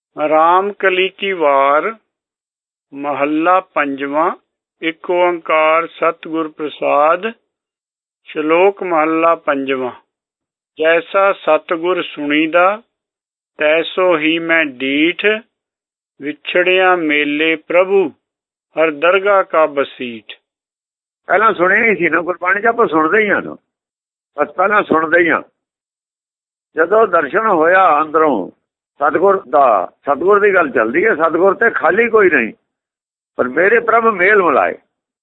राम कली की वार महला पंजवा। एक ओंकार सतगुर प्रसाद। श्लोक महला पंजवा। जैसा सतगुर सुनीदा तैसो ही मैं डीठ, विछड़िया मेले प्रभु हर दरगाह का बसीठ। ਪਹਿਲਾਂ ਸੁਣਿਆ ਹੀ ਸੀ ਨਾ ਗੁਰਬਾਣੀ ਚ, ਆਪਾਂ ਸੁਣਦੇ ਹੀ ਆ ਨਾ, ਬਸ ਪਹਿਲਾਂ ਸੁਣਦੇ ਹੀ ਆ। ਜਦੋਂ ਦਰਸ਼ਨ ਹੋਇਆ ਅੰਦਰੋਂ ਸਤਿਗੁਰ ਦਾ, ਸਤਿਗੁਰ ਦੀ ਗੱਲ ਚੱਲਦੀ ਹੈ। ਸਤਿਗੁਰ ਤੇ ਖਾਲੀ ਕੋਈ ਨਹੀਂ, ਪਰ ਮੇਰੇ ਪ੍ਰਭ ਮੇਲ ਮਿਲਾਏ।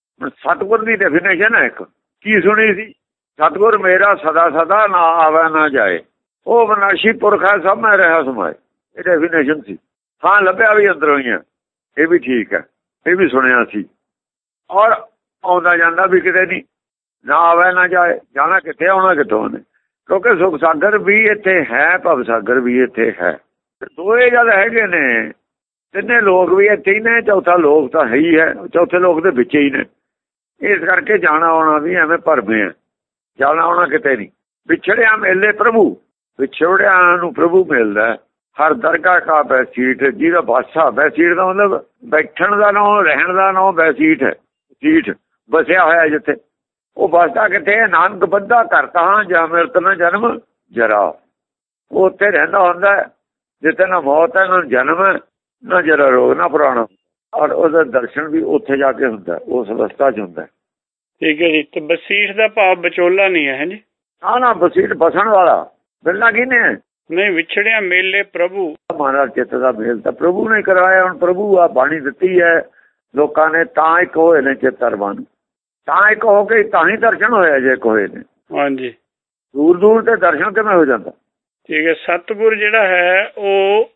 ਸਤਿਗੁਰ ਦੀ ਡੈਫੀਨੇਸ਼ਨ ਹੈ ਇੱਕ, ਕੀ ਸੁਣੀ ਸੀ? ਸਤਿਗੁਰ ਮੇਰਾ ਸਦਾ ਸਦਾ ਨਾ ਆਵੇ ਨਾ ਜਾਏ, ਉਹ ਵਿਨਾਸ਼ੀ ਪੁਰਖ ਹੈ ਸਭ ਮੈਂ ਰਿਹਾ ਸਮਾਏ। ਇਹ ਡੈਫੀਨੇਸ਼ਨ ਸੀ। ਹਾਂ, ਲੱਭਿਆ ਵੀ ਅੰਦਰੋਂ ਹੀ ਆ, ਇਹ ਵੀ ਠੀਕ ਹੈ, ਇਹ ਵੀ ਸੁਣਿਆ ਸੀ। ਔਰ ਆਉਂਦਾ ਜਾਂਦਾ ਵੀ ਕਿਤੇ ਨਹੀਂ, ਨਾ ਆਵੇ ਨਾ ਜਾਏ। ਜਾਣਾ ਕਿੱਥੇ, ਆਉਣਾ ਕਿੱਥੋਂ ਨੇ? ਕਿਉਂਕਿ ਸੁਖ ਸਾਗਰ ਵੀ ਇੱਥੇ ਹੈ, ਭਵ ਸਾਗਰ ਵੀ ਇੱਥੇ ਹੈ। ਦੋਏ ਜਦ ਹੈਗੇ ਨੇ, ਤਿੰਨੇ ਲੋਕ ਵੀ ਇੱਥੇ ਹੀ ਨੇ, ਚੌਥਾ ਲੋਕ ਤਾਂ ਹੈ ਹੀ ਹੈ, ਚੌਥੇ ਲੋਕ ਦੇ ਵਿੱਚ ਹੀ ਨੇ। ਇਸ ਕਰਕੇ ਜਾਣਾ ਆਉਣਾ ਵੀ ਐਵੇਂ ਭਰਵੇਂ ਆ, ਜਾਣਾ ਆਉਣਾ ਕਿਤੇ ਨਹੀਂ। ਵਿਛੜਿਆ ਮੇਲੇ ਪ੍ਰਭੂ, ਵਿਛੜਿਆ ਨੂੰ ਪ੍ਰਭੂ ਮਿਲਦਾ। ਹਰ ਦਰਗਾਹ ਕਾ ਬੈਸੀਠ, ਜਿਹਦਾ ਬਾਸਾ, ਬੈਸੀਠ ਦਾ ਮਤਲਬ ਬੈਠਣ ਦਾ ਨਾਂ, ਰਹਿਣ ਦਾ ਨਾਂ ਬੈਸੀਠ ਹੈ। ਸੀਠ ਬਸਿਆ ਹੋਇਆ ਜਿੱਥੇ, ਉਹ ਬਸਦਾ ਕਿੱਥੇ? ਨਾਨਕ ਬੰਦਾ ਕਰਤਾ ਹਾਂ ਜਾਂ ਮਿਰਤ ਨਾ ਜਨਮ ਜਰਾ। ਉਹ ਉੱਥੇ ਰਹਿੰਦਾ ਹੁੰਦਾ ਜਿੱਥੇ ਨਾ ਮੌਤ ਹੈ, ਨਾ ਜਨਮ ਹੈ, ਨਾ ਜਰਾ ਰੋਗ, ਨਾ ਪੁਰਾਣਾ। ਔਰ ਉਹਦਾ ਦਰਸ਼ਨ ਵੀ ਉੱਥੇ ਜਾ ਕੇ ਹੁੰਦਾ, ਉਸ ਅਵਸਥਾ 'ਚ ਹੁੰਦਾ। ਠੀਕ ਹੈ ਜੀ। ਤੇ ਬਸੀਠ ਦਾ ਭਾਵ ਵਿਚੋਲਾ ਨਹੀਂ ਹੈ ਜੀ? ਨਾ, ਬਸੀਠ ਬਸਣ ਵਾਲਾ। ਮਿਲਣਾ ਕਿਹਨੇ? ਨਹੀਂ, ਵਿਛੜਿਆ ਮੇਲੇ ਪ੍ਰਭੂ। ਮਹਾਰਾਜ ਚਿੱਤ ਦਾ ਮੇਲ ਤਾਂ ਪ੍ਰਭੂ ਨੇ ਕਰਵਾਇਆ। ਹੁਣ ਪ੍ਰਭੂ ਆ ਬਾਣੀ ਦਿੱਤੀ ਹੈ ਲੋਕਾਂ ਨੇ, ਤਾਂ ਇੱਕ ਹੋਏ ਨੇ ਚਿੱਤਰਵਾਂ ਨੂੰ, ਤਾਂ ਇੱਕ ਹੋ ਕੇ ਤਾਂ ਹੀ ਦਰਸ਼ਨ ਹੋਇਆ ਜੇ ਇੱਕ ਹੋਏ ਨੇ। ਹਾਂਜੀ, ਦੂਰ ਦੂਰ ਤੇ ਦਰਸ਼ਨ ਕਿਵੇਂ ਹੋ ਜਾਂਦਾ? ਠੀਕ ਹੈ। ਸਤਿਗੁਰ ਜਿਹੜਾ ਹੈ ਉਹ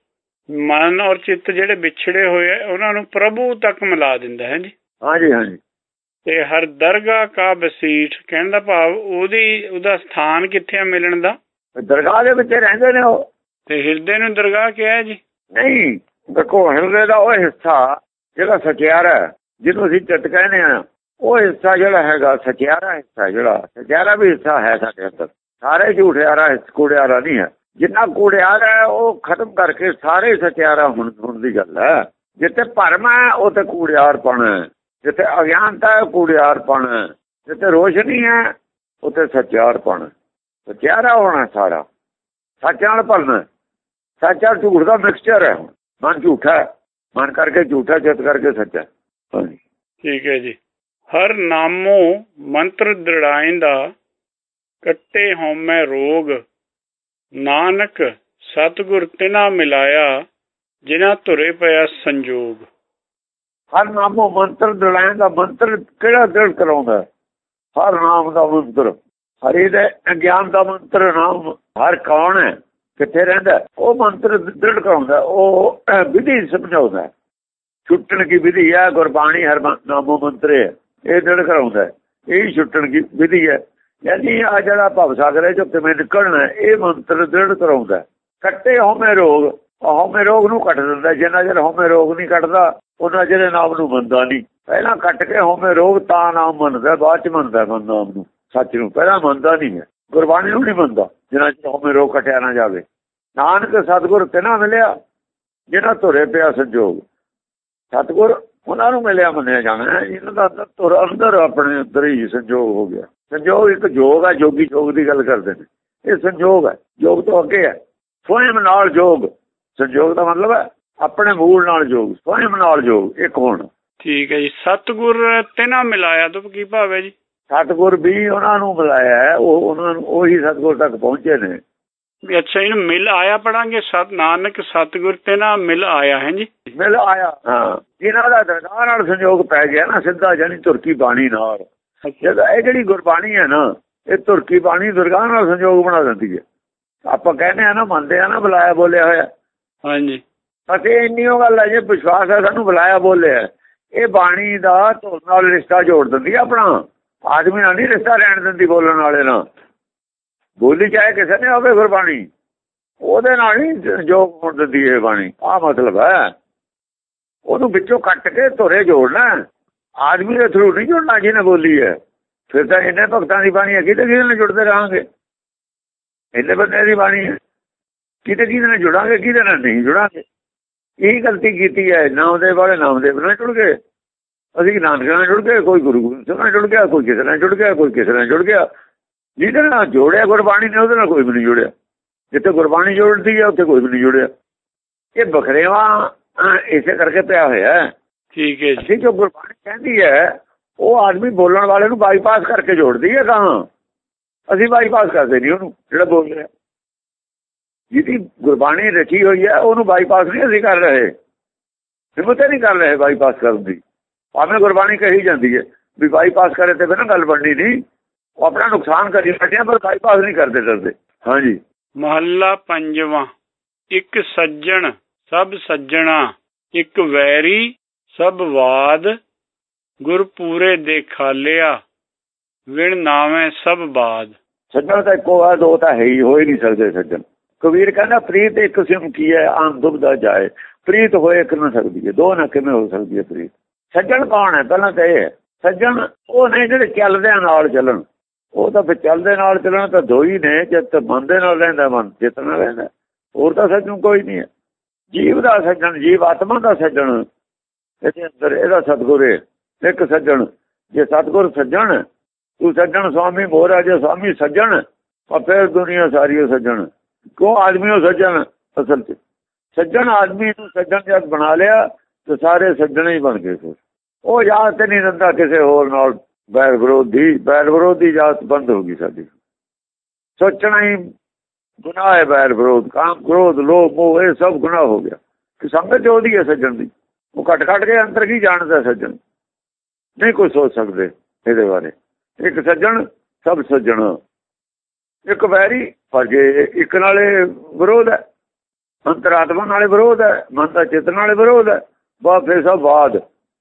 ਮਨ ਔਰ ਚਿੱਤ ਜਿਹੜੇ ਵਿਛੜੇ ਹੋਏ ਆ ਉਹਨਾਂ ਨੂੰ ਪ੍ਰਭੂ ਤੱਕ ਮਿਲਾ ਦਿੰਦਾ ਹੈ ਜੀ। ਹਾਂਜੀ ਹਾਂਜੀ। ਤੇ ਹਰ ਦਰਗਾਹ ਕਾ ਬਸੀਠ, ਕਹਿਣ ਦਾ ਭਾਵ ਉਹਦਾ ਸਥਾਨ ਕਿੱਥੇ ਆ ਮਿਲਣ ਦਾ? ਦਰਗਾਹ ਦੇ ਵਿੱਚ ਰਹਿੰਦੇ ਨੇ ਉਹ। ਤੇ ਹਿਰਦੇ ਨੂੰ ਦਰਗਾਹ ਕਿਹਾ ਹੈ ਜੀ? ਨਹੀਂ, ਦੇਖੋ ਹਿਰਦੇ ਦਾ ਉਹ ਹਿੱਸਾ ਜਿਹੜਾ ਸਚਿਆਰਾ, ਜਿਹਨੂੰ ਅਸੀਂ ਚਿੱਤ ਕਹਿੰਦੇ ਆ, ਉਹ ਹਿੱਸਾ ਜਿਹੜਾ ਹੈਗਾ ਸਚਿਆਰਾ ਹਿੱਸਾ, ਜਿਹੜਾ ਸਚਿਆਰਾ ਵੀ ਹਿੱਸਾ ਹੈ ਸਾਡੇ ਅੰਦਰ। ਸਾਰੇ ਝੂਠਿਆਰਾ ਕੂੜਿਆਰਾ ਨਹੀਂ ਹੈ। ਜਿੰਨਾ ਕੂੜਿਆਰਾ ਹੈ ਉਹ ਖਤਮ ਕਰਕੇ ਸਾਰੇ ਸਚਿਆਰਾ ਹੁਣ ਦੀ ਗੱਲ ਹੈ। ਜਿੱਥੇ ਭਰਮ ਹੈ ਉੱਥੇ ਕੂੜਿਆਰਪਣ ਹੈ, ਜਿੱਥੇ ਅਗਿਆਨਤਾ ਹੈ ਕੂੜਿਆਰਪਣ ਹੈ, ਜਿੱਥੇ ਰੋਸ਼ਨੀ ਹੈ ਉੱਥੇ ਸਚਿਆਰਪਣ। ਸਚਿਆਰਾ ਹੋਣਾ ਸਾਰਾ, ਸੱਚ ਨਾਲ ਭਰਨਾ। ਸੱਚਾ ਝੂਠ ਦਾ ਮਿਕਸਚਰ ਹੈ। ਮਨ ਝੂਠਾ ਹੈ, ਮਨ ਕਰਕੇ ਝੂਠਾ, ਚਿੱਤ ਕਰਕੇ ਸੱਚਾ। ਹਾਂਜੀ, ਠੀਕ ਹੈ ਜੀ। ਹਰ ਨਾਮੋ ਮੰਤਰ ਦ੍ਰਿੜਾਇੰਦਾ, ਕੱਟੇ ਹਉਮੈ ਰੋਗ, ਨਾਨਕ ਸਤਿਗੁਰ ਤਿਨਾ ਮਿਲਾਇਆ, ਜਿਨ੍ਹਾਂ ਧੁਰੇ ਪਿਆ ਸੰਜੋਗ। ਹਰ ਨਾਮੋ ਮੰਤਰ ਦ੍ਰਿੜਾਇੰਦਾ, ਮੰਤਰ ਕਿਹੜਾ ਦ੍ਰਿੜ ਕਰਾਉਂਦਾ? ਹਰ ਨਾਮ ਦਾ ਮੰਤਰ, ਹਰੀ ਦੇ ਗਿਆਨ ਦਾ ਮੰਤਰ। ਨਾਮ ਹਰ ਕੌਣ ਹੈ, ਕਿੱਥੇ ਰਹਿੰਦਾ, ਉਹ ਮੰਤਰ ਦ੍ਰਿੜ ਕਰਾਉਂਦਾ। ਉਹ ਵਿਧੀ ਸਮਝਾਉਂਦਾ, ਛੁੱਟਣ ਕੀ ਵਿਧੀ ਹੈ ਗੁਰਬਾਣੀ। ਹਰ ਨਾਮੋ ਮੰਤਰ ਹੈ, ਇਹ ਦ੍ਰਿੜ ਕਰਾਉਂਦਾ। ਇਹ ਛੁੱਟਣ ਕੀ ਵਿਧੀ ਹੈ, ਯਾਨੀ ਆ ਜਿਹੜਾ ਭਵ ਸਾਗਰ ਹੈ ਜੋ ਕਿਵੇਂ ਨਿਕਲਣਾ, ਇਹ ਮੰਤਰ ਦ੍ਰਿੜ ਕਰਾਉਂਦਾ। ਕੱਟੇ ਹਉਮੈ ਰੋਗ, ਹਉਮੈ ਰੋਗ ਨੂੰ ਕੱਟ ਦਿੰਦਾ। ਜਿੰਨਾ ਚਿਰ ਹਉਮੈ ਰੋਗ ਨਹੀਂ ਕੱਟਦਾ ਉਹਨਾਂ ਚਿਰ ਨਾਮ ਨੂੰ ਮੰਨਦਾ ਨਹੀਂ। ਪਹਿਲਾਂ ਕੱਟ ਕੇ ਹਉਮੈ ਰੋਗ ਤਾਂ ਨਾਮ ਮੰਨਦਾ, ਬਾਅਦ ਚ ਮੰਨਦਾ ਨਾਮ ਨੂੰ, ਸੱਚ ਨੂੰ। ਪਹਿਲਾਂ ਮੰਨਦਾ ਨਹੀਂ ਹੈ, ਗੁਰਬਾਣੀ ਨੂੰ ਨਹੀਂ ਮੰਨਦਾ ਜਿੰਨਾ ਚਿਰ ਹਉਮੈ ਰੋਗ ਕੱਟਿਆ ਨਾ ਜਾਵੇ। ਨਾਨਕ ਸਤਿਗੁਰ ਤਿਨਾ ਮਿਲਿਆ, ਜਿਹਨਾਂ ਧੁਰੇ ਪਿਆ ਸੰਜੋਗ। ਸਤਿਗੁਰ ਉਹਨਾਂ ਨੂੰ ਮਿਲਿਆ ਮੰਨਿਆ ਜਾਣਾ ਇਹਨਾਂ ਦਾ ਧੁਰ ਅੰਦਰ, ਆਪਣੇ ਅੰਦਰ ਹੀ ਸੰਜੋਗ ਹੋ ਗਿਆ। ਸੰਜੋਗ ਇੱਕ ਜੋਗ ਹੈ, ਜੋਗੀ ਜੋਗ ਦੀ ਗੱਲ ਕਰਦੇ ਨੇ। ਇਹ ਸੰਜੋਗ ਹੈ, ਜੋਗ ਤੋਂ ਅੱਗੇ ਹੈ। ਸਵੈਮ ਨਾਲ ਜੋਗ, ਸੰਜੋਗ ਦਾ ਮਤਲਬ ਹੈ ਆਪਣੇ ਮੂਲ ਨਾਲ ਜੋਗ, ਸਵੈਮ ਨਾਲ ਜੋਗ, ਇੱਕ ਹੋਣਾ। ਠੀਕ ਹੈ ਜੀ। ਸਤਿਗੁਰ ਤਿਨਾ ਮਿਲਾਇਆ ਤੋਂ ਕੀ ਭਾਵ ਹੈ ਜੀ? ਸਤਿਗੁਰ ਵੀ ਉਹਨਾਂ ਨੂੰ ਮਿਲਾਇਆ ਹੈ, ਉਹ ਉਹਨਾਂ ਨੂੰ ਉਹੀ ਸਤਿਗੁਰ ਤੱਕ ਪਹੁੰਚੇ ਨੇ। ਅੱਛਾ, ਇਹਨੂੰ ਮਿਲ ਆਇਆ ਪੜਾਂਗੇ। ਨਾਨਕ ਸਤਿਗੁਰ ਤਿਨਾ ਮਿਲ ਆਇਆ ਹੈ ਜੀ, ਮਿਲ ਆਇਆ। ਹਾਂ, ਜਿਹਨਾਂ ਦਾ ਦਰਗਾਹ ਨਾਲ ਸੰਜੋਗ ਪੈ ਗਿਆ ਨਾ ਸਿੱਧਾ, ਜਾਨੀ ਤੁਰਕੀ ਬਾਣੀ ਨਾਲ। ਜਦੋਂ ਇਹ ਜਿਹੜੀ ਗੁਰਬਾਣੀ ਹੈ ਨਾ, ਇਹ ਤੁਰਕੀ ਬਾਣੀ ਦਰਗਾਹ ਨਾਲ ਸੰਜੋਗ ਬਣਾ ਦਿੰਦੀ ਹੈ। ਆਪਾਂ ਕਹਿੰਦੇ ਆ ਨਾ, ਮੰਨਦੇ ਆ ਨਾ ਬੁਲਾਇਆ ਬੋਲਿਆ ਹੋਇਆ। ਹਾਂਜੀ, ਅਤੇ ਇੰਨੀ ਉਹ ਗੱਲ ਹੈ, ਜੇ ਵਿਸ਼ਵਾਸ ਹੈ ਸਾਨੂੰ ਬੁਲਾਇਆ ਬੋਲਿਆ, ਇਹ ਬਾਣੀ ਦਾ ਧੁਰ ਨਾਲ ਰਿਸ਼ਤਾ ਜੋੜ ਦਿੰਦੀ ਆਪਣਾ। ਆਦਮੀ ਨਾਲ ਨਹੀਂ ਰਿਸ਼ਤਾ ਰਹਿਣ ਦਿੰਦੀ ਬੋਲਣ ਵਾਲੇ ਨਾਲ। ਬੋਲੀ ਚਾਹੇ ਕਿਸੇ ਨੇ ਹੋਵੇ ਗੁਰਬਾਣੀ, ਉਹਦੇ ਨਾਲ ਹੀ ਸੰਜੋਗ ਹੋਣ ਦਿੰਦੀ ਇਹ ਬਾਣੀ। ਆਹ ਮਤਲਬ ਹੈ, ਉਹਨੂੰ ਵਿੱਚੋਂ ਕੱਟ ਕੇ ਧੁਰੇ ਜੋੜਨਾ, ਆਦਮੀ ਦੇ ਥਰੂ ਨਹੀਂ ਜੁੜਨਾ ਜਿਹਨੇ ਬੋਲੀ ਹੈ। ਫਿਰ ਤਾਂ ਇੰਨੇ ਭਗਤਾਂ ਦੀ ਬਾਣੀ ਹੈ, ਕਿਤੇ ਕਿਹਦੇ ਨਾਲ ਜੁੜਦੇ ਰਹਾਂਗੇ? ਇੰਨੇ ਬੰਦੇ ਦੀ ਬਾਣੀ ਹੈ, ਕਿਤੇ ਕਿਹਦੇ ਨਾਲ ਜੁੜਾਂਗੇ, ਕਿਹਦੇ ਨਾਲ ਨਹੀਂ ਜੁੜਾਂਗੇ? ਇਹੀ ਗਲਤੀ ਕੀਤੀ ਹੈ। ਨਾਮਦੇਵ ਵਾਲੇ ਨਾਮਦੇਵ ਨਾਲ ਜੁੜ ਗਏ, ਅਸੀਂ ਨਾਨਕ ਨਾਲ ਜੁੜ ਗਏ, ਕੋਈ ਗੁਰੂ ਗੋਬਿੰਦ ਨਾਲ ਜੁੜ ਗਿਆ, ਕੋਈ ਕਿਸੇ ਨਾਲ ਜੁੜ ਗਿਆ, ਕੋਈ ਕਿਸੇ ਨਾਲ ਜੁੜ ਗਿਆ। ਜਿਹਦੇ ਨਾਲ ਜੋੜਿਆ ਗੁਰਬਾਣੀ ਨੇ ਉਹਦੇ ਨਾਲ ਕੋਈ ਵੀ ਨਹੀਂ ਜੁੜਿਆ। ਜਿੱਥੇ ਗੁਰਬਾਣੀ ਜੋੜਦੀ ਹੈ ਉੱਥੇ ਕੋਈ ਵੀ ਨਹੀਂ ਜੁੜਿਆ। ਇਹ ਬਖਰੇਵਾ ਇਸੇ ਕਰਕੇ ਪਿਆ ਹੋਇਆ। ਠੀਕ ਹੈ ਜੀ। ਜੋ ਗੁਰਬਾਣੀ ਕਹਿੰਦੀ ਹੈ ਉਹ ਆਦਮੀ ਬੋਲਣ ਵਾਲੇ ਨੂੰ ਬਾਈਪਾਸ ਕਰਕੇ ਜੋੜਦੀ ਹੈ। ਤਾਂ ਅਸੀਂ ਬਾਈਪਾਸ ਕਰਦੇ ਨਹੀਂ ਉਹਨੂੰ, ਜਿਹੜਾ ਬੋਲ ਰਿਹਾ। ਜਿਹਦੀ ਗੁਰਬਾਣੀ ਰਚੀ ਹੋਈ ਹੈ ਉਹਨੂੰ ਬਾਈਪਾਸ ਨਹੀਂ ਅਸੀਂ ਕਰ ਰਹੇ, ਹਿੰਮਤ ਨਹੀਂ ਕਰ ਰਹੇ ਬਾਈਪਾਸ ਕਰਨ ਦੀ। ਭਾਵੇਂ ਗੁਰਬਾਣੀ ਕਹੀ ਜਾਂਦੀ ਹੈ ਵੀ ਬਾਈਪਾਸ ਕਰੇ ਤੇ ਬਿਨਾਂ ਗੱਲ ਬਣਨੀ ਨਹੀਂ। ਉਹ ਆਪਣਾ ਨੁਕਸਾਨ ਕਰੀ ਬੈਠੇ ਪਰ ਬਾਈਪਾਸ ਨਹੀਂ ਕਰਦੇ ਡਰਦੇ। ਹਾਂਜੀ। ਮਹੱਲਾ ਪੰਜਵਾਂ। ਇੱਕ ਸੱਜਣ ਸਭ ਸੱਜਣਾ, ਇੱਕ ਵੈਰੀ ਸਭ ਵਾਦ, ਗੁਰ ਪੂਰੇ ਦੇਖਾਲਿਆ, ਵਿਣ ਨਾਵੇਂ ਸਭ ਬਾਦ। ਸੱਜਣ ਤਾਂ ਇੱਕੋ ਆ, ਦੋ ਤਾਂ ਹੈ ਹੀ, ਹੋ ਹੀ ਨਹੀਂ ਸਕਦੇ ਸੱਜਣ। ਕਬੀਰ ਕਹਿੰਦਾ ਪ੍ਰੀਤ ਇੱਕ ਕਿਸਮ ਕੀ ਹੈ, ਆਮ ਦੁਬਦਾ ਜਾਏ। ਪ੍ਰੀਤ ਹੋਏ ਇੱਕ ਨਾ ਸਕਦੀ ਹੈ, ਦੋ ਨਾ ਕਿਵੇਂ ਹੋ ਸਕਦੀ ਹੈ ਪ੍ਰੀਤ। ਸੱਜਣ ਕੌਣ ਹੈ? ਪਹਿਲਾਂ ਤਾਂ ਇਹ ਹੈ ਸੱਜਣ ਉਹ ਨੇ ਜਿਹੜੇ ਚੱਲਦੇ ਨਾਲ ਚੱਲਣ। ਉਹ ਤਾਂ ਫਿਰ ਚੱਲਦੇ ਨਾਲ ਚੱਲਣ ਤਾਂ ਦੋ ਹੀ ਨੇ। ਜਿੱਤ ਮਨ ਦੇ ਨਾਲ ਰਹਿੰਦਾ, ਮਨ ਜਿੱਤਣਾ ਰਹਿੰਦਾ, ਹੋਰ ਤਾਂ ਸੱਜਣ ਕੋਈ ਨਹੀਂ ਹੈ। ਜੀਵ ਦਾ ਸੱਜਣ, ਜੀਵ ਆਤਮਾ ਦਾ ਸੱਜਣ, ਇਹਦੇ ਅੰਦਰ ਇਹਦਾ ਸਤਿਗੁਰ ਹੈ। ਇੱਕ ਸੱਜਣ, ਜੇ ਸਤਿਗੁਰ ਸੱਜਣ, ਤੂੰ ਸੱਜਣ ਸੁਆਮੀ ਮੋਹਰਾ, ਜੇ ਸੁਆਮੀ ਸੱਜਣ ਫਿਰ ਦੁਨੀਆ ਸਾਰੀ ਸੱਜਣ। ਕਿਉਂ ਆਦਮੀ ਉਹ ਸੱਜਣ? ਅਸਲ 'ਚ ਸੱਜਣ ਆਦਮੀ ਨੂੰ ਸੱਜਣ ਜਦ ਬਣਾ ਲਿਆ ਤੇ ਸਾਰੇ ਸੱਜਣ ਹੀ ਬਣ ਗਏ। ਫਿਰ ਉਹ ਯਾਦ ਤੇ ਨਹੀਂ ਦਿੰਦਾ ਕਿਸੇ ਹੋਰ ਨਾਲ ਬੈਰ ਵਿਰੋਧੀ ਜਾਤ ਬੰਦ ਹੋ ਗਈ ਸਾਡੀ। ਸੋਚਣਾ ਹੀ ਗੁਨਾਹ ਹੈ। ਬੈਰ ਵਿਰੋਧ, ਕਾਮ ਕ੍ਰੋਧ ਲੋਭ ਮੋਹ ਇਹ ਸਭ ਗੁਨਾਹ ਹੋ ਗਿਆ। ਕਿ ਸੰਗਤ ਉਹਦੀ ਹੈ ਸੱਜਣ ਦੀ। ਉਹ ਘਟ ਕੇ ਅੰਦਰ ਕੀ ਜਾਣਦਾ ਸੱਜਣ? ਨਹੀਂ ਕੋਈ ਸੋਚ ਸਕਦੇ ਇਹਦੇ ਬਾਰੇ। ਇੱਕ ਸੱਜਣ ਸਭ ਸੱਜਣ, ਇੱਕ ਵੈਰੀ ਪਰ ਜੇ ਇੱਕ ਨਾਲੇ ਵਿਰੋਧ ਹੈ, ਅੰਤਰਾਤਮਾ ਨਾਲੇ ਵਿਰੋਧ ਹੈ, ਮਨ ਦਾ ਚਿੱਤ ਨਾਲੇ ਵਿਰੋਧ ਹੈ। ਬਸ ਫਿਰ ਸਭ ਬਾਦ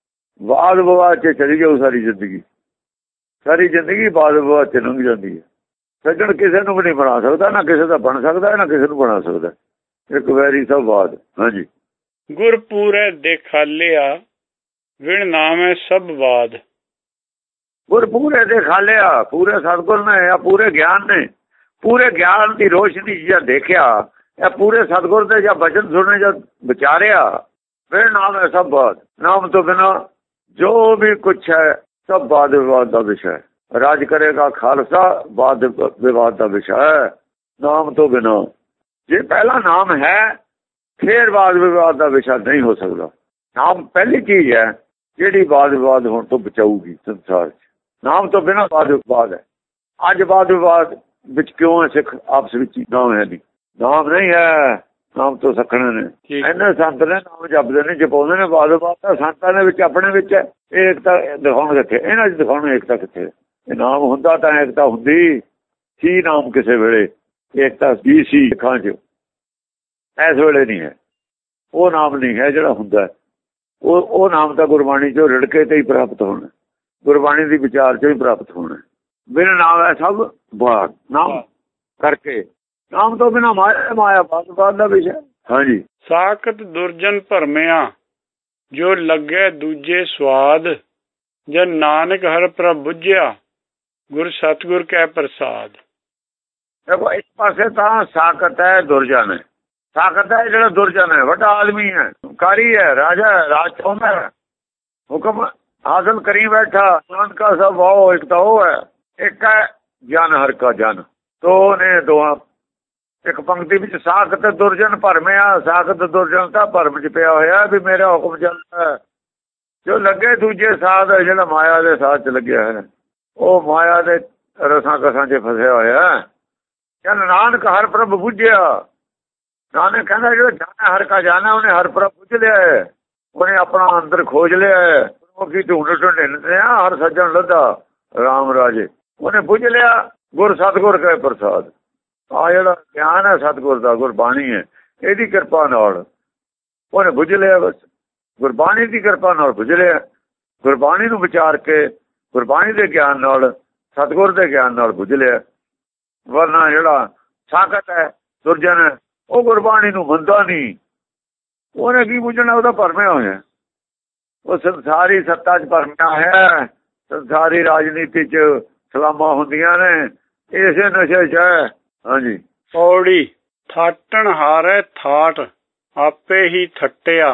ਵਿਵਾਦ 'ਚ ਚਲੀ ਜਾਊ ਸਾਰੀ ਜ਼ਿੰਦਗੀ। ਸਾਰੀ ਜ਼ਿੰਦਗੀ ਬਾਦ ਵਿਵਾਦ 'ਚ ਲੰਘ ਜਾਂਦੀ ਹੈ। ਸੱਜਣ ਕਿਸੇ ਨੂੰ ਵੀ ਨਹੀਂ ਬਣਾ ਸਕਦਾ, ਨਾ ਕਿਸੇ ਦਾ ਬਣ ਸਕਦਾ, ਨਾ ਕਿਸੇ ਨੂੰ ਬਣਾ ਸਕਦਾ। ਇੱਕ ਵੈਰੀ ਸਭ ਬਾਦ। ਹਾਂਜੀ। ਗੁਰ ਪੂਰੇ ਦੇਖਾਲਿਆ, ਵਿਣ ਨਾਵੇਂ ਸਭ ਬਾਦ। ਗੁਰ ਪੂਰੇ ਦੇਖਾਲਿਆ, ਪੂਰੇ ਸਤਿਗੁਰ ਨੇ ਜਾਂ ਪੂਰੇ ਗਿਆਨ ਨੇ, ਪੂਰੇ ਗਿਆਨ ਦੀ ਰੋਸ਼ਨੀ ਜਾਂ ਦੇਖਿਆ, ਜਾਂ ਪੂਰੇ ਸਤਿਗੁਰ ਦੇ ਜਾਂ ਬਚਨ ਸੁਣੇ ਜਦ ਵਿਚਾਰਿਆ, ਫਿਰ ਨਾਮ ਹੈ ਸਭ ਬਾਦ। ਨਾਮ ਤੋਂ ਬਿਨਾਂ ਜੋ ਵੀ ਕੁਛ ਹੈ ਸਭ ਬਾਦ ਵਿਵਾਦ ਦਾ ਵਿਸ਼ਾ ਹੈ। ਰਾਜ ਕਰੇਗਾ ਖਾਲਸਾ, ਬਾਦ ਵਿਵਾਦ ਦਾ ਵਿਸ਼ਾ ਹੈ। ਨਾਮ ਤੋਂ ਬਿਨਾਂ ਜੇ ਪਹਿਲਾ ਨਾਮ ਹੈ ਫਿਰ ਬਾਦ ਵਿਵਾਦ ਦਾ ਵਿਸ਼ਾ ਨਹੀਂ ਹੋ ਸਕਦਾ। ਨਾਮ ਪਹਿਲੀ ਚੀਜ਼ ਹੈ ਜਿਹੜੀ ਬਾਦ ਵਿਵਾਦ ਹੋਣ ਤੋਂ ਬਚਾਊਗੀ ਸੰਸਾਰ 'ਚ। ਨਾਮ ਤੋਂ ਬਿਨਾਂ ਬਾਦ ਵਿਵਾਦ ਹੈ। ਅੱਜ ਬਾਦ ਵਿਵਾਦ ਵਿੱਚ ਕਿਉਂ ਹੈ? ਸਿੱਖ ਆਪਸ ਵਿੱਚ ਨਾਮ ਹੈ ਨਹੀਂ, ਨਾਮ ਨਹੀਂ ਹੈ। ਨਾਮ ਤੋਂ ਸੱਖਣੇ ਨੇ। ਇਹਨਾਂ ਸੰਤ ਨੇ ਨਾਮ ਜਪਦੇ ਨੇ, ਜਪਾਉਂਦੇ ਨੇ। ਬਾਦ ਵਿਵਾਦ ਤਾਂ ਸੰਤਾਂ ਦੇ ਵਿੱਚ ਆਪਣੇ ਵਿੱਚ ਹੈ। ਇਹ ਏਕਤਾ ਦਿਖਾਉਣ ਕਿੱਥੇ? ਇਹਨਾਂ 'ਚ ਦਿਖਾਉਣ ਏਕਤਾ ਕਿੱਥੇ? ਇਹ ਨਾਮ ਹੁੰਦਾ ਤਾਂ ਏਕਤਾ ਹੁੰਦੀ ਸੀ। ਨਾਮ ਕਿਸੇ ਵੇਲੇ ਏਕਤਾ ਵੀ ਸੀ ਸਿੱਖਾਂ 'ਚ, ਇਸ ਵੇਲੇ ਨਹੀਂ ਹੈ। ਉਹ ਨਾਮ ਨਹੀਂ ਹੈ ਜਿਹੜਾ ਹੁੰਦਾ। ਉਹ ਨਾਮ ਤਾਂ ਗੁਰਬਾਣੀ 'ਚੋਂ ਰਿੜਕੇ ਤੇ ਹੀ ਪ੍ਰਾਪਤ ਹੋਣਾ, ਗੁਰਬਾਣੀ ਦੀ ਵਿਚਾਰ 'ਚੋਂ ਹੀ ਪ੍ਰਾਪਤ ਹੋਣਾ। ਬਿਨਾਂ ਨਾਮ ਹੈ ਸਭ ਬਾਦ। ਨਾਮ ਕਰਕੇ, ਨਾਮ ਤੋਂ ਬਿਨਾਂ ਮਾਇਆ ਬਾਦ ਦਾ ਵਿਸ਼ਾ। ਹਾਂਜੀ। ਸਾਖਤ ਦੁਰਜਨ ਭਰਮਿਆ, ਜੋ ਲੱਗੇ ਦੂਜੇ ਸਵਾਦ, ਜਦ ਨਾਨਕ ਹਰਿ ਪ੍ਰਭ ਬੁੱਝਿਆ, ਗੁਰ ਸਤਿਗੁਰ ਕੈ ਪ੍ਰਸਾਦ। ਦੇਖੋ ਇੱਕ ਪਾਸੇ ਤਾਂ ਸਾਖਤ ਹੈ, ਦੁਰਜਨ ਹੈ। ਸਾਖਤ ਹੈ ਜਿਹੜਾ ਦੁਰਜਨ ਹੈ, ਵੱਡਾ ਆਦਮੀ ਹੈ, ਕਾਰੀ ਹੈ, ਰਾਜਾ ਹੈ, ਰਾਜ ਚਾਹੁੰਦਾ ਹੈ, ਹੁਕਮ ਹਾਸਲ ਕਰੀ ਬੈਠਾ। ਨਾਨਕਾ ਸਭ ਵਾਓ, ਇੱਕ ਤਾਂ ਉਹ ਹੈ। ਇੱਕ ਹੈ ਜਨ ਹਰ ਕਾ ਜਨ। ਦੋ ਨੇ ਦੋਹਾਂ। ਇੱਕ ਪੰਕਤੀ ਵਿੱਚ ਸਾਖਤ ਦੁਰਜਨ ਭਰਮਿਆ। ਸਾਖਤ ਦੁਰਜਨ ਤਾਂ ਭਰਮ 'ਚ ਪਿਆ ਹੋਇਆ ਵੀ ਮੇਰਾ ਹੁਕਮ ਚੱਲਦਾ। ਜੋ ਲੱਗੇ ਦੂਜੇ ਸਾਧ, ਜਿਹੜਾ ਮਾਇਆ ਦੇ ਸਾਥ 'ਚ ਲੱਗਿਆ ਹੈ, ਉਹ ਮਾਇਆ ਦੇ ਰਸਾਂ ਕਸਾਂ 'ਚ ਫਸਿਆ ਹੋਇਆ। ਜਦ ਨਾਨਕ ਹਰ ਪ੍ਰਭ ਬੁੱਝਿਆ, ਨਾਨਕ ਕਹਿੰਦਾ ਜਿਹੜਾ ਜਾਣਾ ਹਰ ਕਾ ਜਾਣਾ, ਉਹਨੇ ਹਰ ਪ੍ਰਭ ਬੁੱਝ ਲਿਆ ਹੈ। ਉਹਨੇ ਆਪਣਾ ਅੰਦਰ ਖੋਜ ਲਿਆ ਹੈ। ਉਹ ਕੀ ਢੂੰਡ ਢਿੰਡਿਆ ਹਰ ਸੱਜਣ ਲੱਦਾ ਰਾਮ ਰਾਜੇ। ਉਹਨੇ ਬੁੱਝ ਲਿਆ ਗੁਰ ਸਤਿਗੁਰ ਕੈ ਪ੍ਰਸਾਦ। ਆ ਜਿਹੜਾ ਗਿਆਨ ਹੈ ਸਤਿਗੁਰ ਦਾ, ਗੁਰਬਾਣੀ ਹੈ, ਇਹਦੀ ਕਿਰਪਾ ਨਾਲ ਉਹਨੇ ਬੁੱਝ ਲਿਆ। ਬਸ ਗੁਰਬਾਣੀ ਦੀ ਕਿਰਪਾ ਨਾਲ ਬੁੱਝ ਲਿਆ। ਗੁਰਬਾਣੀ ਨੂੰ ਵਿਚਾਰ ਕੇ, ਗੁਰਬਾਣੀ ਦੇ ਗਿਆਨ ਨਾਲ, ਸਤਿਗੁਰ ਦੇ ਗਿਆਨ ਨਾਲ ਬੁੱਝ ਲਿਆ। ਵਰਨਾ ਜਿਹੜਾ ਸਾਖਤ ਹੈ, ਦੁਰਜਨ ਹੈ, ਉਹ ਗੁਰਬਾਣੀ ਨੂੰ ਮੰਨਦਾ ਨਹੀਂ। ਉਹਨੇ ਕੀ ਬੁੱਝਣਾ? ਉਹਦਾ ਭਰਮਿਆ ਹੋਇਆ। ਉਹ ਸੰਸਾਰੀ ਸੱਤਾ 'ਚ ਭਰਮਿਆ ਹੈ। ਸੰਸਾਰੀ ਰਾਜਨੀਤੀ 'ਚ ਸਲਾਮਾਂ ਹੁੰਦੀਆਂ ਨੇ, ਇਸੇ ਨਸ਼ੇ 'ਚ ਹੈ। ਹਾਂਜੀ। ਪੌੜੀ। ਥਾਟਣ ਹਾਰੇ ਥਾਟ, ਆਪੇ ਹੀ ਥੱਟਿਆ,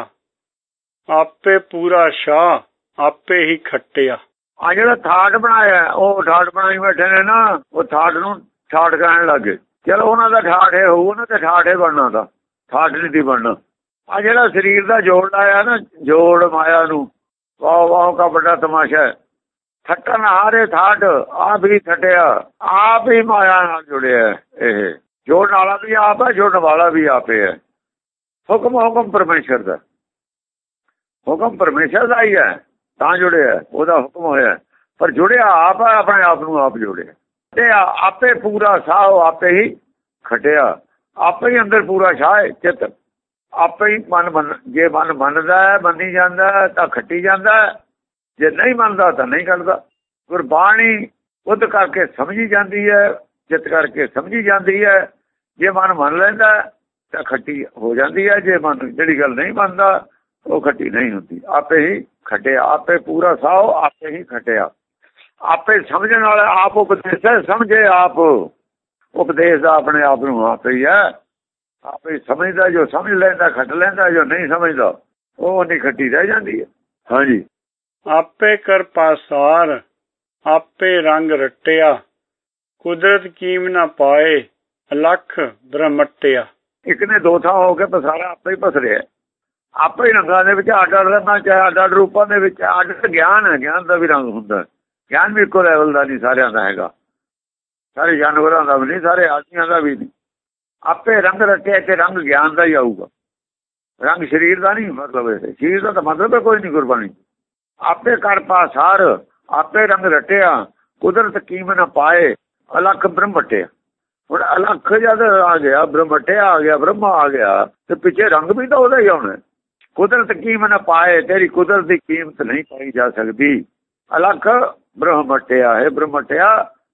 ਆਪੇ ਪੂਰਾ ਸ਼ਾਹ ਆਪੇ ਹੀ ਖੱਟਿਆ। ਆ ਜਿਹੜਾ ਠਾਠ ਬਣਾਇਆ ਉਹ ਠਾਠ ਬਣਾਈ ਬੈਠੇ ਨੇ ਨਾ, ਉਹ ਠਾਠ ਨੂੰ ਠਾਠ ਕਹਿਣ ਲੱਗੇ। ਚਲੋ ਉਹਨਾਂ ਦਾ ਠਾਠ ਇਹ ਹੋਊ ਨਾ, ਤੇ ਠਾਠ ਇਹ ਬਣਨਾ ਦਾ ਠਾਠ ਨਹੀਂ ਦੀ ਬਣਨਾ। ਆ ਜਿਹੜਾ ਸਰੀਰ ਦਾ ਜੋੜ ਲਾਇਆ ਨਾ, ਜੋੜ ਮਾਇਆ ਨੂੰ, ਵਾਹ ਵਾਹ ਕਾ ਵੱਡਾ ਤਮਾਸ਼ਾ ਹੈ। ਥੱਟਣ ਹਾਰੇ ਠਾਠ ਆਪ ਹੀ ਥੱਟਿਆ, ਆਪ ਹੀ ਮਾਇਆ ਨਾਲ ਜੁੜਿਆ। ਇਹ ਜੋੜਨ ਵਾਲਾ ਵੀ ਆਪ ਹੈ, ਜੋੜਨ ਵਾਲਾ ਵੀ ਆਪੇ ਹੈ। ਹੁਕਮ ਪਰਮੇਸ਼ਰ ਦਾ, ਹੁਕਮ ਪਰਮੇਸ਼ਰ ਦਾ ਹੀ ਹੈ ਤਾਂ ਜੁੜਿਆ, ਉਹਦਾ ਹੁਕਮ ਹੋਇਆ। ਪਰ ਜੁੜਿਆ ਆਪ ਹੈ, ਆਪਣੇ ਆਪ ਨੂੰ ਆਪ ਜੋੜਿਆ। ਤੇ ਆਪੇ ਪੂਰਾ ਸਾਹ ਆਪੇ ਹੀ ਖਟਿਆ, ਆਪੇ ਹੀ ਅੰਦਰ ਪੂਰਾ ਸ਼ਾਹ ਚਿੱਤ, ਆਪੇ ਹੀ ਮਨ ਜੇ ਮਨ ਮੰਨਦਾ ਮੰਨੀ ਜਾਂਦਾ ਤਾਂ ਖੱਟੀ ਜਾਂਦਾ, ਜੇ ਨਹੀਂ ਮੰਨਦਾ ਤਾਂ ਨਹੀਂ ਕਰਦਾ। ਗੁਰਬਾਣੀ ਬੁੱਧ ਕਰਕੇ ਸਮਝੀ ਜਾਂਦੀ ਹੈ, ਚਿੱਤ ਕਰਕੇ ਸਮਝੀ ਜਾਂਦੀ ਹੈ। ਜੇ ਮਨ ਮੰਨ ਲੈਂਦਾ ਤਾਂ ਖੱਟੀ ਹੋ ਜਾਂਦੀ ਹੈ, ਜੇ ਮਨ ਜਿਹੜੀ ਗੱਲ ਨਹੀਂ ਮੰਨਦਾ ਉਹ ਖੱਟੀ ਨਹੀਂ ਹੁੰਦੀ। ਆਪੇ ਹੀ ਖਟਿਆ, ਆਪੇ ਪੂਰਾ ਸਾਹ ਆਪੇ ਹੀ ਖਟਿਆ। ਆਪੇ ਸਮਝਣ ਵਾਲਾ ਆਪ ਉਪਦੇਸ਼ ਹੈ, ਸਮਝੇ ਆਪ ਉਪਦੇਸ਼ ਦਾ ਆਪਣੇ ਆਪ ਨੂੰ ਆਪੇ ਹੀ ਹੈ। ਆਪੇ ਸਮਝਦਾ, ਜੋ ਸਮਝ ਲੈਂਦਾ ਖੱਟ ਲੈਂਦਾ, ਜੋ ਨਹੀਂ ਸਮਝਦਾ ਉਹ ਨਹੀਂ ਖੱਟੀ ਰਹਿ ਜਾਂਦੀ ਹੈ। ਹਾਂਜੀ, ਆਪੇ ਕਰ ਪਾਸਾਰ ਆਪੇ ਰੰਗ ਰੱਟਿਆ, ਕੁਦਰਤ ਕੀਮ ਨਾ ਪਾਏ ਅਲਖ ਬ੍ਰਹਮਟਿਆ। ਇੱਕ ਨੇ ਦੋ ਥਾਂ ਹੋ ਕੇ ਪਸਾਰਾ ਆਪੇ ਹੀ ਪਸ ਰਿਹਾ, ਆਪੇ ਹੀ ਰੰਗਾਂ ਦੇ ਵਿੱਚ ਅੱਡ ਅੱਡ ਰੰਗਾਂ ਚ ਅੱਡ ਅੱਡ ਰੂਪਾਂ ਦੇ ਵਿੱਚ ਅੱਡ ਗਿਆਨ ਹੈ। ਗਿਆਨ ਦਾ ਵੀ ਰੰਗ ਹੁੰਦਾ, ਗਿਆਨ ਵੀ ਇੱਕੋ ਲੈਵਲ ਦਾ ਨਹੀਂ ਸਾਰਿਆਂ ਦਾ ਹੈਗਾ, ਸਾਰੇ ਜਾਨਵਰਾਂ ਦਾ ਵੀ ਨਹੀਂ, ਸਾਰੇ ਆਦਮੀਆਂ ਦਾ ਵੀ ਨਹੀਂ। ਆਪੇ ਰੰਗ ਰੱਟਿਆ ਤੇ ਰੰਗ ਗਿਆਨ ਦਾ ਹੀ ਆਊਗਾ, ਰੰਗ ਸਰੀਰ ਦਾ ਨਹੀਂ। ਮਤਲਬ ਇਹ ਸਰੀਰ ਦਾ ਤਾਂ ਮਤਲਬ ਹੈ ਕੋਈ ਨਹੀਂ ਗੁਰਬਾਣੀ। ਆਪੇ ਕਰ ਪਾਸਾਰ ਆਪੇ ਰੰਗ ਰੱਟਿਆ, ਕੁਦਰਤ ਕੀਮ ਨਾ ਪਾਏ ਅਲਖ ਬ੍ਰਹਮਟਿਆ। ਹੁਣ ਅਲਖ ਜਦ ਆ ਗਿਆ, ਬ੍ਰਹਮਟਿਆ ਆ ਗਿਆ, ਬ੍ਰਹਮਾ ਆ ਗਿਆ, ਤੇ ਪਿੱਛੇ ਰੰਗ ਵੀ ਤਾਂ ਉਹਦਾ ਹੀ ਆਉਣਾ। ਕੁਦਰਤ ਕੀਮ ਨਾ ਪਾਏ, ਤੇਰੀ ਕੁਦਰਤ ਦੀ ਕੀਮਤ ਨਹੀਂ ਪਾਈ ਜਾ ਸਕਦੀ। ਅਲਖ ਬ੍ਰਹਮਟਿਆ ਹੈ, ਬ੍ਰਹਮਟਿਆ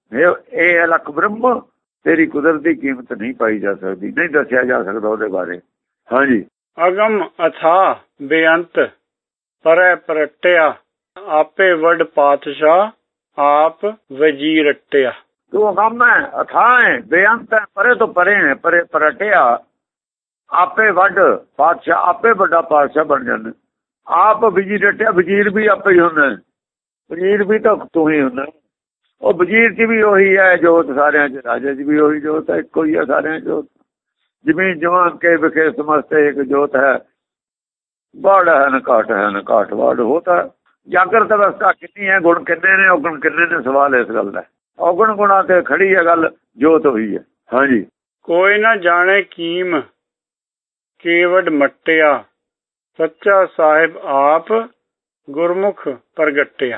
ਇਹ ਅਲਖ ਬ੍ਰਹਮ, ਤੇਰੀ ਕੁਦਰਤ ਦੀ ਕੀਮਤ ਨਹੀਂ ਪਾਈ ਜਾ ਸਕਦੀ, ਨਹੀਂ ਦੱਸਿਆ ਜਾ ਸਕਦਾ ਉਹਦੇ ਬਾਰੇ। ਹਾਂਜੀ, ਅਗਮ ਅਥਾ ਬੇਅੰਤ ਪਰੈ ਪਰਟਿਆ, ਆਪੇ ਵੱਡ ਪਾਤਸ਼ਾਹ ਆਪ ਵਜ਼ੀਰ ਰਟਿਆ। ਤੂੰ ਅਗਮ ਹੈ, ਅਥਾ ਹੈ, ਬੇਅੰਤ ਹੈ, ਪਰੇ ਤੋਂ ਪਰੇ ਹੈ, ਪਰੇ ਪਰਟਿਆ। ਆਪੇ ਵੱਡ ਪਾਤਸ਼ਾਹ, ਆਪੇ ਵੱਡਾ ਪਾਤਸ਼ਾਹ ਬਣ ਜਾਂਦਾ। ਆਪ ਵਜ਼ੀਰ ਰਟਿਆ, ਵਜ਼ੀਰ ਵੀ ਆਪੇ ਹੀ ਹੁੰਦਾ, ਵਜ਼ੀਰ ਵੀ ਤਾਂ ਤੂੰ ਹੀ ਹੁੰਦਾ। ਉਹ ਵਜ਼ੀਰ 'ਚ ਵੀ ਉਹੀ ਹੈ ਜੋਤ, ਸਾਰਿਆਂ 'ਚ ਰਾਜੇ 'ਚ ਵੀ ਉਹੀ ਜੋਤ ਹੈ, ਇੱਕੋ ਹੀ ਹੈ ਸਾਰਿਆਂ 'ਚ ਜੋਤ। ਜ਼ਮੀਨ ਜਮਾਂ ਕੇ ਵਿਖੇ ਸਮਸਤੇ ਇੱਕ ਜੋਤ ਹੈ, ਬਾੜ ਹੈ ਨ ਘਾਟ ਹੈ ਨ ਘਾਟ ਵਾੜ ਹੋਤਾ। ਜਾਗਰਤ ਅਵਸਥਾ ਕਿੰਨੀ ਹੈ, ਗੁਣ ਕਿੰਨੇ ਨੇ, ਔਗਣ ਕਿੰਨੇ ਨੇ, ਸਵਾਲ ਇਸ ਗੱਲ ਦਾ। ਔਗਣ ਗੁਣਾ ਤੇ ਖੜੀ ਹੈ ਗੱਲ, ਜੋਤ ਹੋਈ ਹੈ। ਹਾਂਜੀ, ਕੋਈ ਨਾ ਜਾਣੇ ਕੀਮ ਕੇਵਡ ਮਟਿਆ, ਸੱਚਾ ਸਾਹਿਬ ਆਪ ਗੁਰਮੁਖ ਪ੍ਰਗਟਿਆ।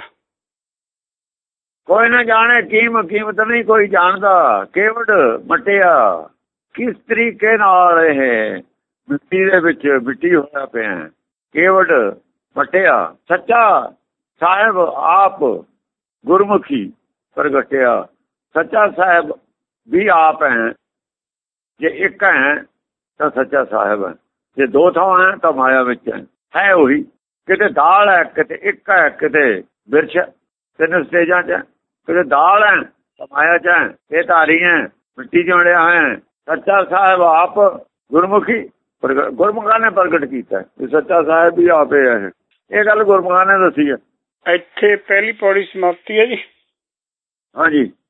ਕੋਈ ਨਾ ਜਾਣੇ ਕੀਮਤ ਨਹੀਂ ਕੋਈ ਜਾਣਦਾ, ਕੇਵਡ ਮਟਿਆ। ਕਿਸ ਤਰੀਕੇ ਨਾਲ ਇਹ ਮਿੱਟੀ ਦੇ ਵਿੱਚ ਮਿੱਟੀ ਹੋਇਆ ਪਿਆ, ਕੇਵਡ ਮਟਿਆ। ਸੱਚਾ ਸਾਹਿਬ ਆਪ ਗੁਰਮੁਖੀ ਪ੍ਰਗਟਿਆ। ਸੱਚਾ ਸਾਹਿਬ ਵੀ ਆਪ ਹੈ, ਜੇ ਇੱਕ ਹੈ ਤਾਂ ਸੱਚਾ ਸਾਹਿਬ ਹੈ, ਜੇ ਦੋ ਥਾਂ ਹੈ ਤਾਂ ਮਾਇਆ ਵਿੱਚ ਹੈ ਉਹੀ। ਕਿਤੇ ਦਾਲ ਹੈ, ਕਿਤੇ ਇੱਕ ਹੈ, ਕਿਤੇ ਬਿਰਛ, ਤਿੰਨ ਸਟੇਜਾਂ 'ਚ। ਕਿਤੇ ਦਾਲ ਹੈ ਤਾਂ ਮਾਇਆ 'ਚ ਹੈ, ਇਹ ਧਾਰੀ ਹੈ, ਮਿੱਟੀ 'ਚ ਮਿਲਿਆ ਹੈ। ਸੱਚਾ ਸਾਹਿਬ ਆਪ ਗੁਰਮੁਖੀ ਗੁਰਮੁਖਾਂ ਨੇ ਪ੍ਰਗਟ ਕੀਤਾ ਕਿ ਸੱਚਾ ਸਾਹਿਬ ਵੀ ਆਪੇ ਹੈ। ਇਹ ਗੱਲ ਗੁਰਮੁਖਾਂ ਨੇ ਦੱਸੀ ਹੈ। ਇੱਥੇ ਪਹਿਲੀ ਪੌੜੀ ਸਮਾਪਤੀ ਹੈ ਜੀ। ਹਾਂਜੀ।